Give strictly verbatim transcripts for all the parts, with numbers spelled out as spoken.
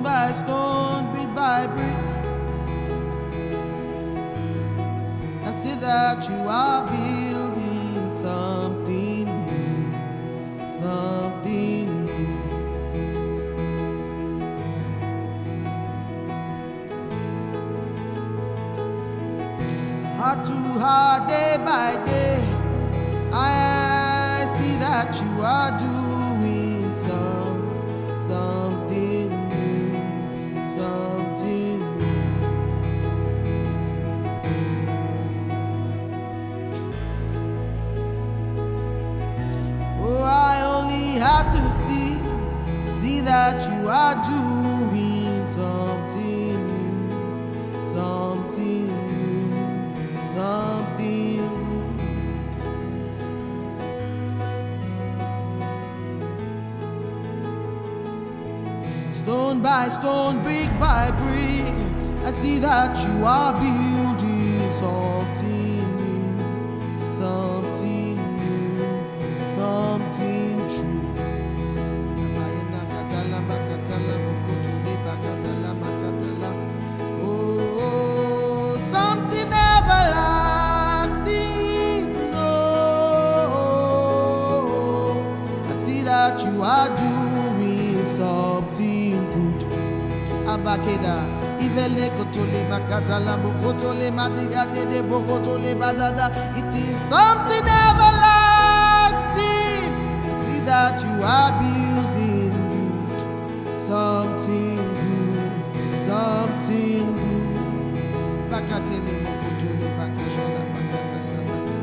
by stone, brick by brick. I see that you are building something new, something new. Heart to heart, day by day, I see that you are doing some, something new, something new. Oh, I only have to see, see that you are doing something new, something new, something good. Stone by stone, brick by brick, I see that you are building something new, something new, something true. Oh, something everlasting. Oh, I see that you are doing something good. Abakeda, Ivele kotole makatala bokotole madigate de bokotole badada. It is something everlasting. I see that you are building good, something good, something good. Bakatele bokotole bakashana bakatala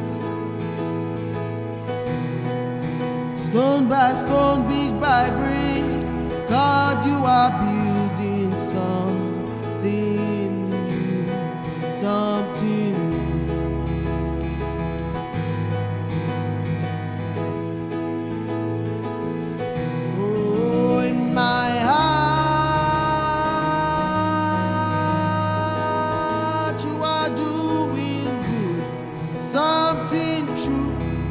bakatala. Stone by stone, brick by brick, God, you are building something new, something new. Oh, in my heart, you are doing good, something true.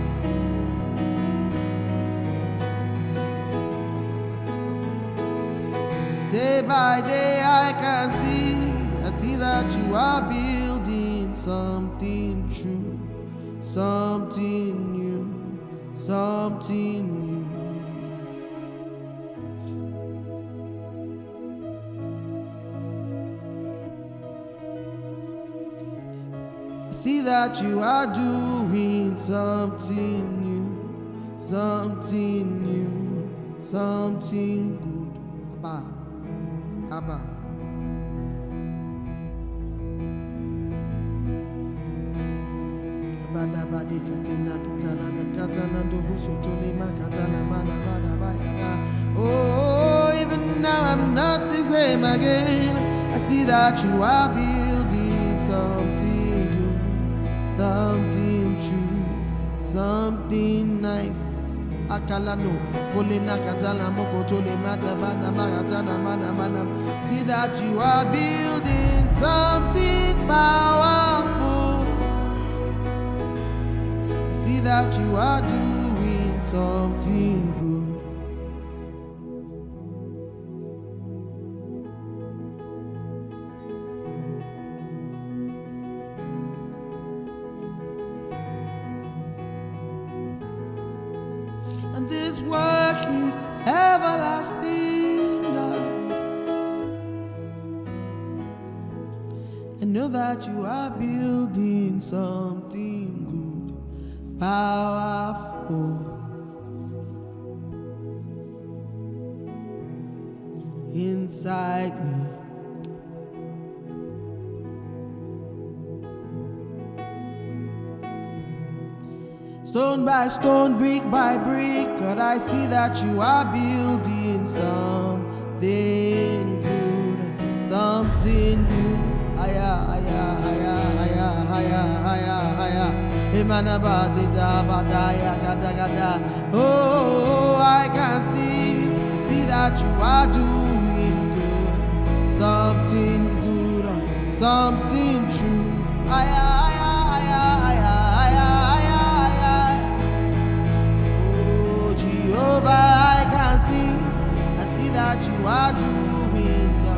Day by day I can see, I see that you are building something true, something new, something new. I see that you are doing something new, something new, something good. Abba. Abba. Bada badi katina katala na katala do husotole makatala mana bada bayada. Oh, even now I'm not the same again. I see that you are building something good, something true, something nice. Akalano, Folena Katala Mokotole Matabana Maratana Mana Mana. See that you are building something powerful. I see that you are doing something good. And this work is everlasting, God. I know that you are building something good, powerful, inside me. Stone by stone, brick by brick, God, I see that you are building something good, something new. Aya, aya, aya, aya, aya, aya, aya. Emanabadita badaya gada gada. Oh, I can see, I see that you are doing good, something good, something true. Aya, aya, aya, aya, aya, aya, aya. Oh, Jehovah, I can see, I see that you are doing something.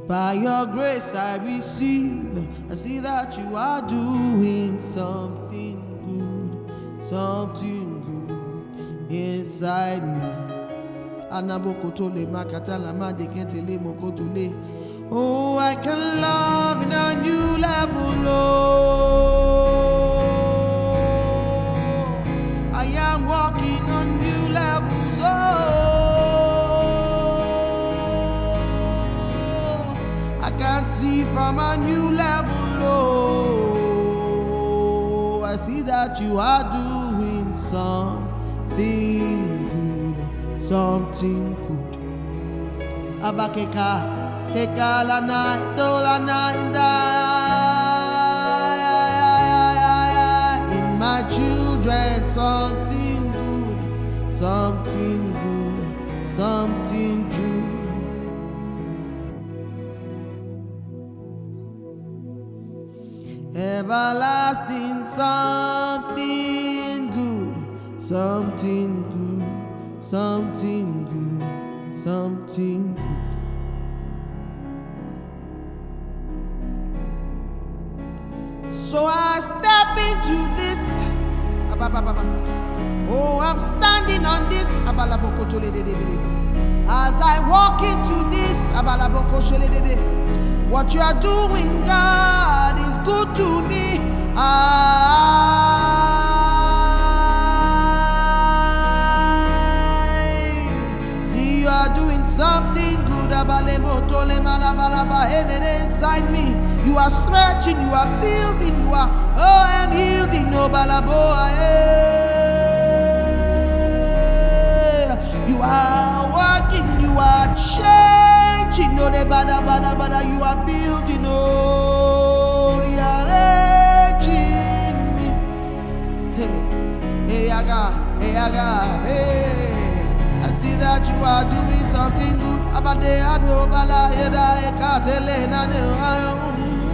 By your grace I receive. I see that you are doing something good, something good inside me. Anabokotole makatala madeketele mokotole. Oh, I can love in a new level. Oh, I am walking on new levels. Oh, I can see from a new level. Oh, I see that you are doing something good, something good. Abakeka. Kekala na itola na inda in my children, something good, something good, something true. Everlasting, something good, something good, something good, something good. So I step into this. Oh, I'm standing on this. As I walk into this, what you are doing, God, is good to me. I see you are doing something good inside me. You are stretching, you are building, you are, oh, I'm yielding, no balaboa. You are working, you are changing, no de bada bada bada. You are building, oh, rearranging me. Hey, hey, aga, hey, aga, hey. I see that you are doing something good. Abade ado bala yeda ekatele na ne ayo.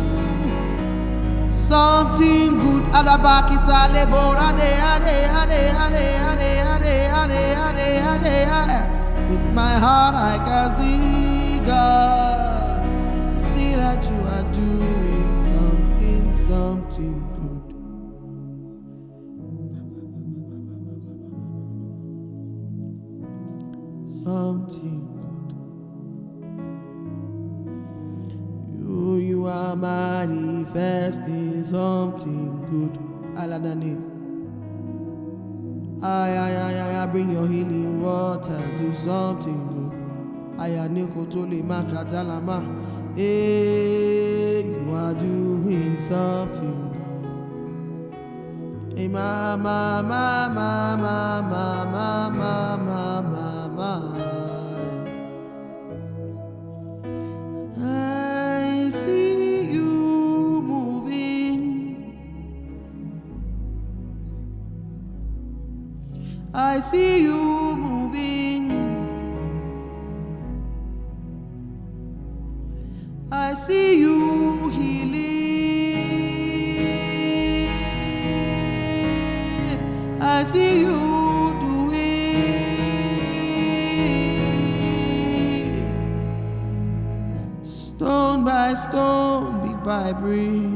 Something good. Alabaki sale bora de ade ade ade ade ade ade ade ade ade. With my heart I can see God. I see that you are doing something, something good. Something good. You, you are manifesting something good. Aladani. Ay, ay, ay, ay, bring your healing waters, do something good. Ayaniko tole makatalama. Hey, you are doing something good. Hey, ma, ma, ma, ma, ma, ma, ma, ma, ma, ma, ma. I see you moving. I see you moving. I see you healing. I see you doing. Stone by stone, brick by brick.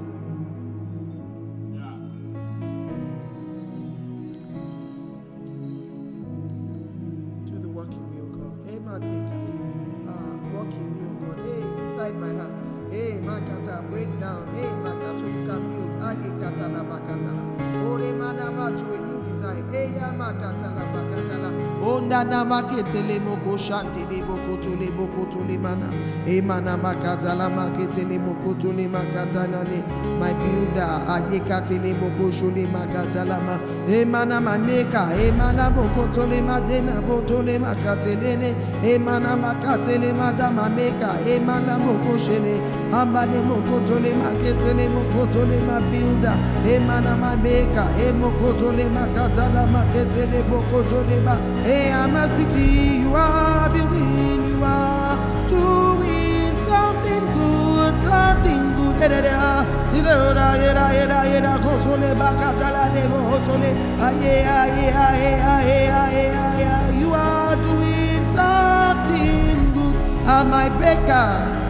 My heart. Hey, Makata, break down. Hey, Makata, so you can build. Aye, Katala, Makatala. Ore manama to a new design. Hey, Makatala, Makatala. Onda namaketele moko shanti de boko to le boko to le mana. Hey, Manamakatala, Maketele moko to le Makatana. My builder, Aye, Katele moko shole Makatalama. Hey, Manama maker. Hey, Manaboko to le Madena, Botole Makatelene. Hey, Manamakatele Madama maker. Hey, Manamoko shele. Ambane mokotole maketele mokotole ma builder. E mana ma maker. E mokotole makatala maketele mokotole ma. E I'm a city you are building. You are doing something good, something good. Eda eda eda eda eda eda kosole makatala de mokotole. Aye aye aye aye aye aye. You are doing something good. I'm my baker.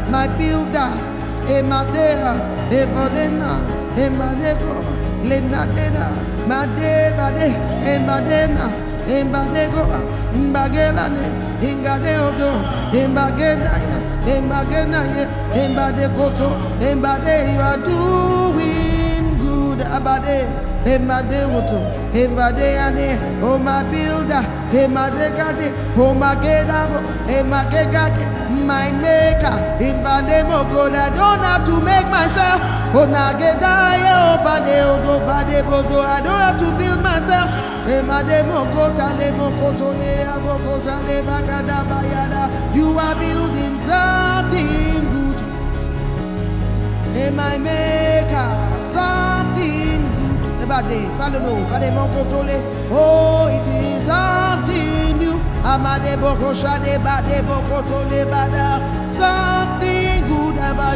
my builder. Emadea, Ebodena, Emadego, Lenadena, Made, Bade, Emadena, Embadego, Imbagelane, Ingadeodo, Embagenaya, Embagenaya, Embadekoto, Embade, you are doing good, Abade, Embadeoto, Embadeane, oh my builder, Emadegade, oh my Gedabo, Emagegade. My maker, in Bademo God, I don't have to make myself. Oh, Nagedaya, oh, Badeo, do Badebo, I don't have to build myself. Emademo Kotalemo Kotole, Abokosale, Bagada Bayada. You are building something good. Hey, my maker, something good. Ebade, follow, Bademo Kotole. Oh, it is something new. Amade boko shade bade boko tole bada. Something good about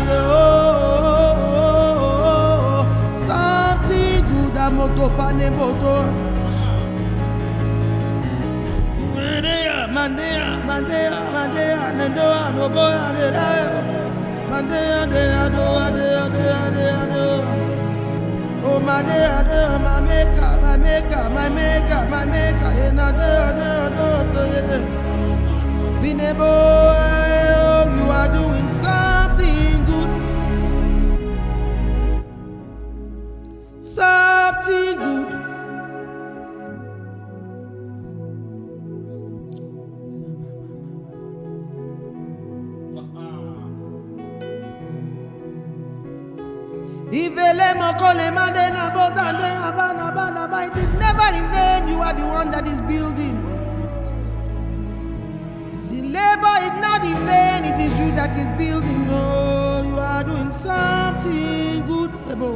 you. Something good amoto fane moto. Mandea, mandea, mandea, mandea, nendo no boya de da. Mandea de ado, ade, ade, ade, ade. Oh, my dear, dear, my maker, my maker, my maker, my maker, and I do, do, do, do. Vinebo, you are doing something good. Something good. It is never in vain. You are the one that is building. The labor is not in vain. It is you that is building. No, you are doing something good.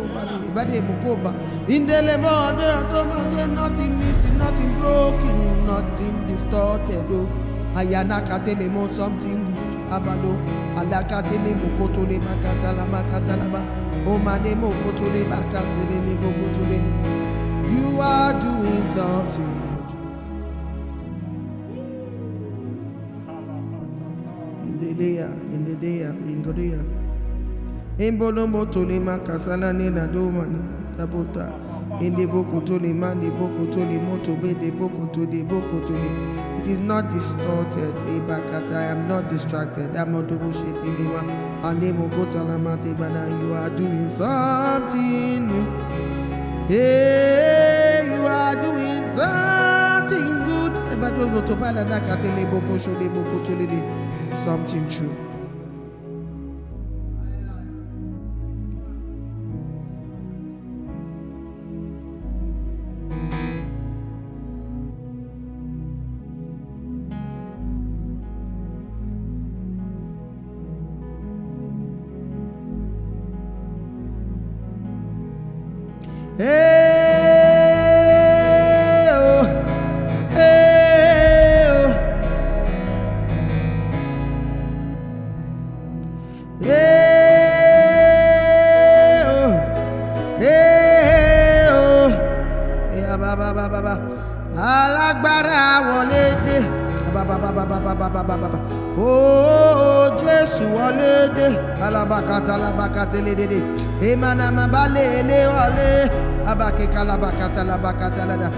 In the labor, nothing missing, nothing broken, nothing distorted. Ayanakatelemo, something good. Abado, alakatelemo, kotole makatala makatalaba. You are doing something good. In the day, in the day, in the day. In Bonombo Tolima Casana Nena Domani, Tabota, in the Boko Tolima, the Boko Tolimoto, the Boko to the Boko Toli. It is not distorted. I am not distracted. I'm not negotiating. And you are doing something new. Hey, you are doing something good. Something true. Hey, oh, hey, oh, hey, oh, hey, oh, yeah, ba ba ba ba ba, alagbara wọlé dé, ba ba ba ba ba ba ba ba ba, oh, Jésù wọlé dé, alabakata alabakata lé dé dé, emana mabale lé wọlé. Abake kalabakata labakata lada.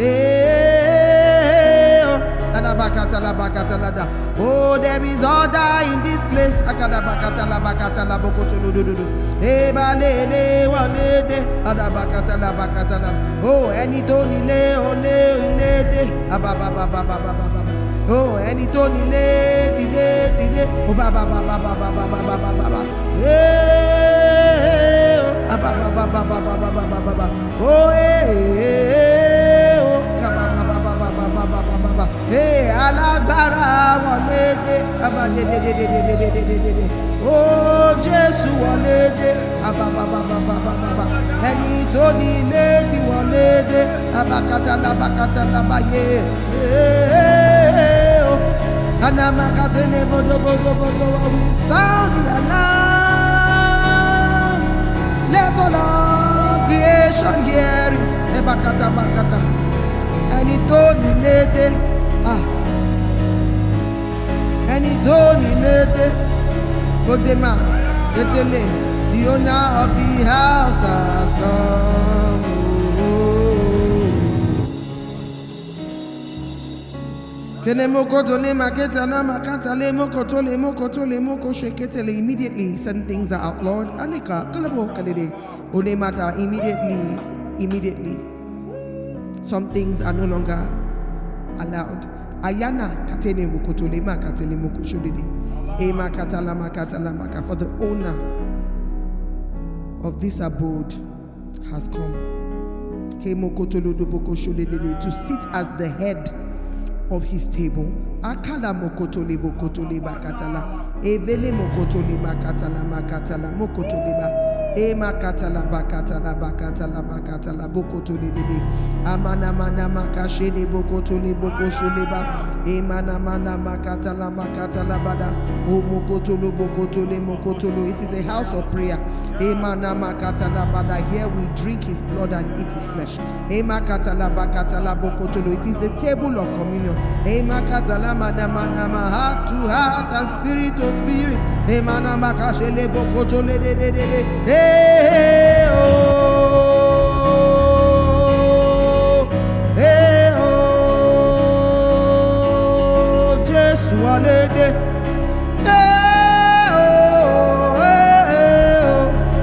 Eh, alabakata labakata lada. Oh, there is order in this place. Akadabakata labakata labokoto lududu. Eh, balele walede. Alabakata labakata lada. Oh, any toni le ole ilede. Abababababababa. Oh, any toni le tide tide. Oh, babababababababa. Eh, abababababababa. Oh, eh, oh, hey, alagbara wọlé dé, abade de de de de de de de de. Oh, Jésù wọlé dé, ababababababa. Ẹni tó ní ilé tí wọlé dé, abakata labakata labaye. Hey, oh, anamakate ne bodo bodo bodo. We sound the alarm. Let the Lord creation hear it. Ebakata bakata. Ẹni tó ní ilé dé, ah. Ẹni tó ní ilé dé, Bodema, Detele, the owner of the house has come. Immediately, certain things are outlawed. Immediately, immediately, some things are no longer allowed. Ayana katene mokotole makatele mokoshodede. Ema katala makatala maka. For the owner of this abode has come. Kemokotolo dobokoshodede, to sit as the head of his table. Akala mokotole bokotole bakatala. Evele mokotole makatala makatala mokotole ba. E makatala bakatala bakatala bakatala bokotole dede. Amana mana makashede bokotole bokoshole ba. E mana mana makatala makatala bada. O mokotolo bokotole mokotolo. It is a house of prayer. E mana makatala bada. Here we drink his blood and eat his flesh. E makatala bakatala bokotolo. It is the table of communion. E makatala mana mana ma, heart to heart and spirit to spirit. E mana makashele bokotole de de de de. Hey, oh, hey, oh, Jesus, walede. Hey, oh, hey, oh.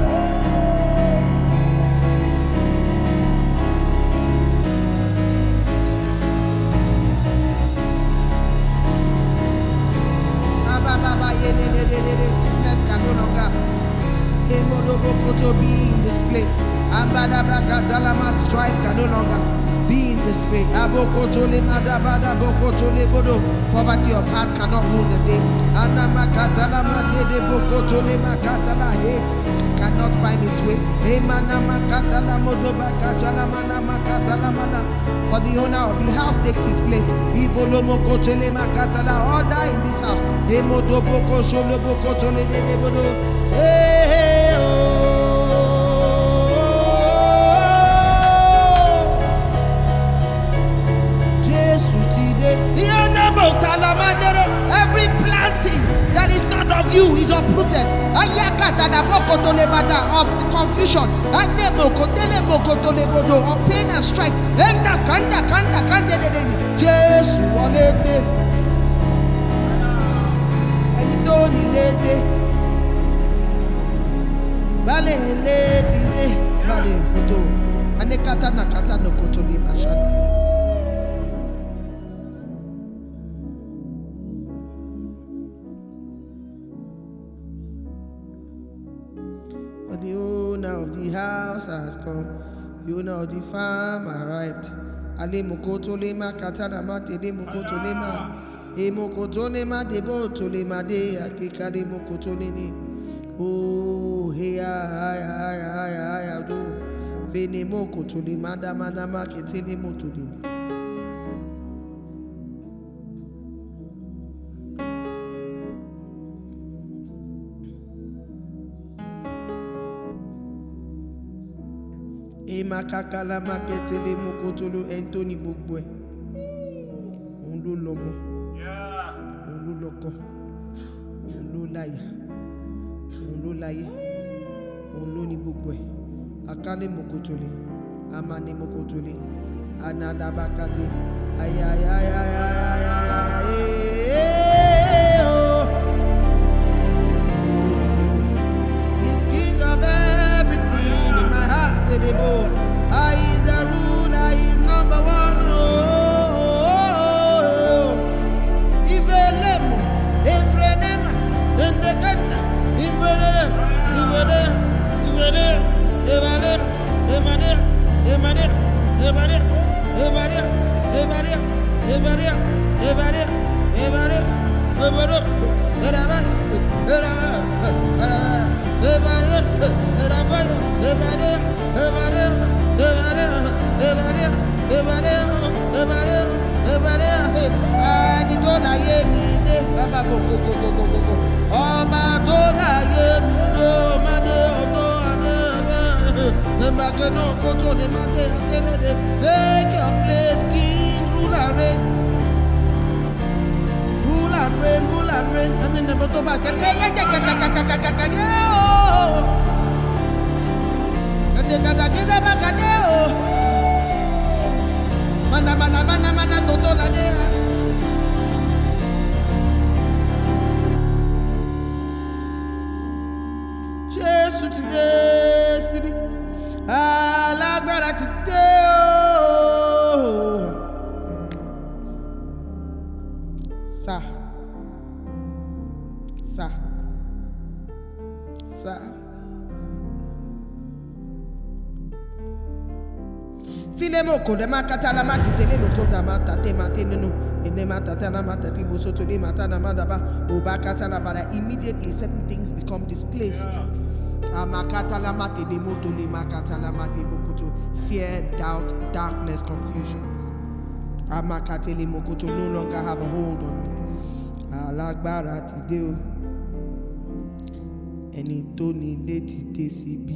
Baba, baba, ye, de, de, de, de, sickness can no longer be in display. Ambadabakatalama, strife can no longer be in display. Abokotole madabada bokotole bodo. Poverty of heart cannot rule the day. Anamakatalama de bokotole makatala, hate cannot find its way. Emanamakatala modobakatala manamakatala mana. For the owner of the house takes his place. Ivolomokotole makatala, order in this house. Emodobokotole bokotole de bodo. Hey, hey, oh. Every planting that is not of you is uprooted. Of confusion, of pain and strife. Bale leti de bale photo ane kata na kata no kotoli bashanda. For the owner of the house has come, the owner of the farm arrived. Ale mokotole ma kata na mate de mokotole ma e mokotole ma de botole ma de akikade mokotole ni. Oh, hey, ay, ay, ay, ay, ay, do. Venemo kotuli, madama, nama, ketele motuli. E makakala maketele mokotulu, Anthony Bogboy. Ulu lomo. Ulu loko. Ulu laya. Olo laye, olo ni gbogbo ẹ, akale mokotole, amane mokotole, anadabakate, ayayayayayayayayay, oh. He's king of everything in my heart, Tedebo. I is the ruler, he is number one, oh. Ivelemo, Evrenema, Endekanda. Ivelemo, Ivelemo, Ivelemo, Ivelemo, Ivelemo, Ivelemo, Ivelemo, Ivelemo, Ivelemo, Ivelemo, Ivelemo, Ivelemo, Ivelemo, take your place, King, rule and reign. Rule and reign, rule and reign, and then never go back. Mana mana mana mana toto la dea. Jésus ti dé síbí, alágbára ti dé o. Sa, sa, sa. Filemo kode makata la makitele bokota mata te mateneno ene mata tana mata tibo soto de mata na madaba obakata la bada. Immediately certain things become displaced. Amakata la mate de moto le makata la mate bokoto. Fear, doubt, darkness, confusion. Amakate le mokoto no longer have a hold on me. Alagbara ti de o. Ẹni tó ní ilé ti dé síbí.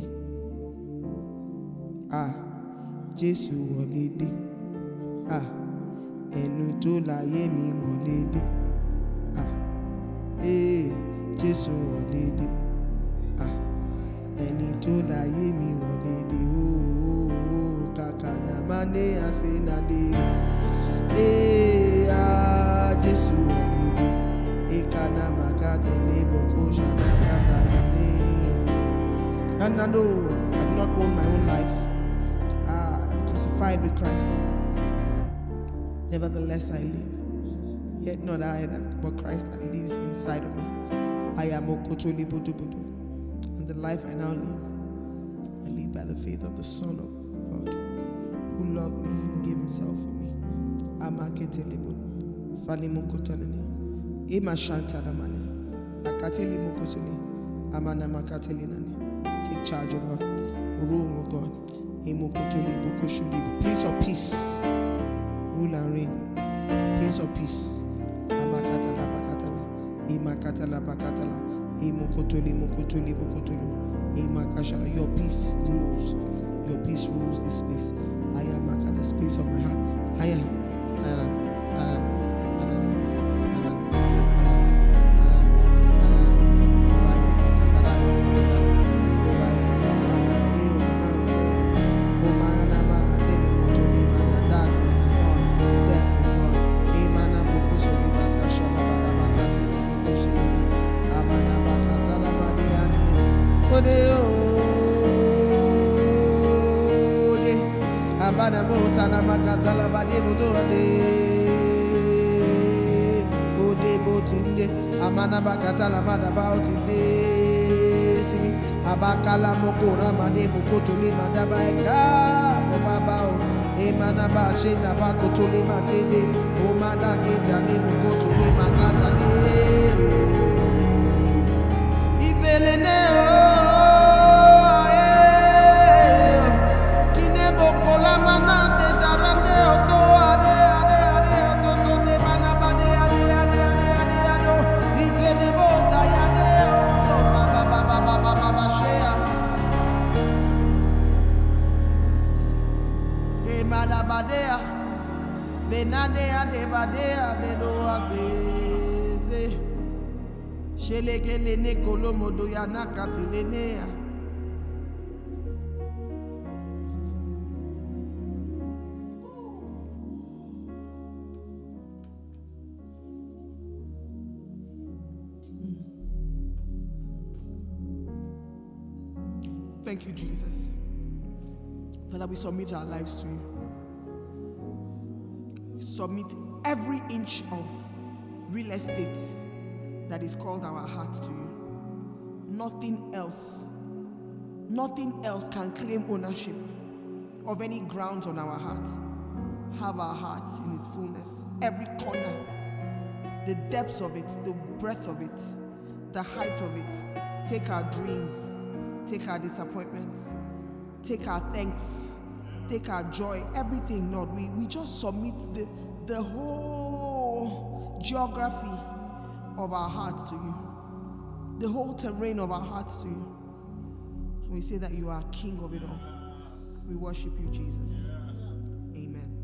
Ah. Jésù wọlé dé, ah, ẹnu tó láyé mi wọlé dé, ah, ee, Jésù wọlé dé, ah, ẹni tó láyé mi wọlé dé, ooo, ooo, kàkà náà má ní àṣẹ náà dé, ee, ah, Jésù wọlé dé, ìkànnà màkàtà ìlébò kò ṣànà kàtà ìlé. And I know I do not own my own life. Crucified with Christ. Nevertheless, I live. Yet not I, that, but Christ that lives inside of me. I am Okotoli Bodubodu. And the life I now live, I live by the faith of the Son of God, who loved me and gave himself for me. Amaketeli Bodu. Fali Mokotanani. Ema Shantanamani. Akateli Mokotani. Amana Makateli Nani. Take charge of God. Rule, O God. Prince of Peace, rule and reign. Prince of Peace. Amakatala bakatala. Imakatala bakatala. Imokotoli mokotoli mokotoli. Imakashala. Your peace rules. Your peace rules this space. I am at the space of my heart. I am. I am. I am. Amana bakatala madaba otinde sibi abakala mokora made mokotoli madaba eka baba o emana ba shena bakotoli madede o mada ketale mokotoli makatale ivelene o eh kine bokola manate darande oto ade ade ade oto te manaba de ade ade ade ade ado ivene bota yade o baba baba baba baba shea e manabadea benade ade badea de do ase se shelekele ne kolomodo yana katilenea. Thank you, Jesus. Father, we submit our lives to you. We submit every inch of real estate that is called our heart to you. Nothing else, nothing else can claim ownership of any grounds on our heart. Have our hearts in its fullness. Every corner, the depths of it, the breadth of it, the height of it. Take our dreams. Take our disappointments, take our thanks, take our joy, everything, Lord. We, we just submit the, the whole geography of our hearts to you, the whole terrain of our hearts to you. And we say that you are King of it all. We worship you, Jesus. Amen.